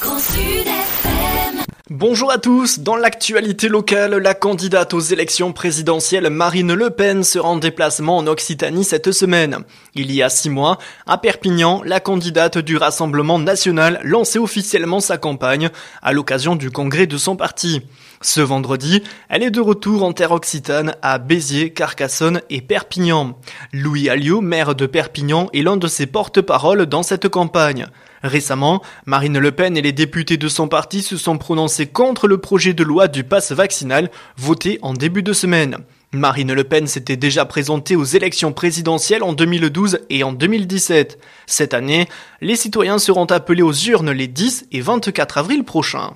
Bonjour à tous, dans l'actualité locale, la candidate aux élections présidentielles Marine Le Pen sera en déplacement en Occitanie cette semaine. Il y a 6 mois, à Perpignan, la candidate du Rassemblement national lançait officiellement sa campagne à l'occasion du congrès de son parti. Ce vendredi, elle est de retour en terre occitane à Béziers, Carcassonne et Perpignan. Louis Alliot, maire de Perpignan, est l'un de ses porte-parole dans cette campagne. Récemment, Marine Le Pen et les députés de son parti se sont prononcés contre le projet de loi du pass vaccinal voté en début de semaine. Marine Le Pen s'était déjà présentée aux élections présidentielles en 2012 et en 2017. Cette année, les citoyens seront appelés aux urnes les 10 et 24 avril prochains.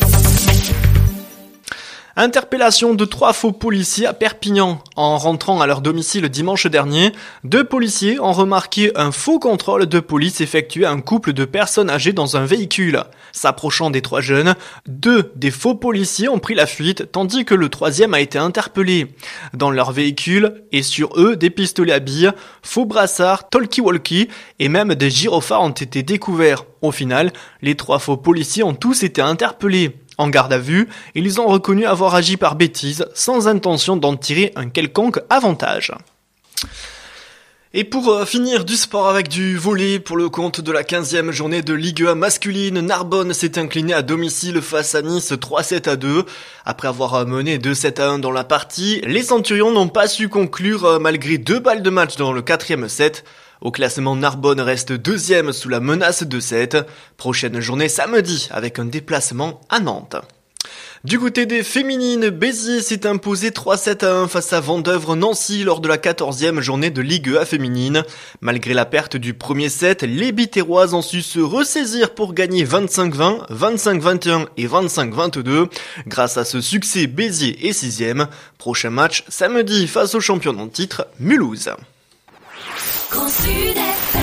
Interpellation de 3 faux policiers à Perpignan. En rentrant à leur domicile dimanche dernier, 2 policiers ont remarqué un faux contrôle de police effectué à un couple de personnes âgées dans un véhicule. S'approchant des 3 jeunes, 2 des faux policiers ont pris la fuite, tandis que le 3e a été interpellé. Dans leur véhicule et sur eux, des pistolets à billes, faux brassards, talkie-walkie et même des gyrophares ont été découverts. Au final, les 3 faux policiers ont tous été interpellés. En garde à vue, ils ont reconnu avoir agi par bêtise, sans intention d'en tirer un quelconque avantage. Et pour finir du sport avec du volley, pour le compte de la 15e journée de Ligue 1 masculine, Narbonne s'est incliné à domicile face à Nice 3-7-2. Après avoir mené 2-7-1 dans la partie, les Centurions n'ont pas su conclure malgré 2 balles de match dans le 4e set. Au classement, Narbonne reste 2e sous la menace de 7. Prochaine journée samedi avec un déplacement à Nantes. Du côté des féminines, Béziers s'est imposé 3-7-1 face à Vendeuvre-Nancy lors de la 14e journée de Ligue 1 féminine. Malgré la perte du premier set, les Biterroises ont su se ressaisir pour gagner 25-20, 25-21 et 25-22. Grâce à ce succès, Béziers est 6e. Prochain match samedi face au champion en titre, Mulhouse.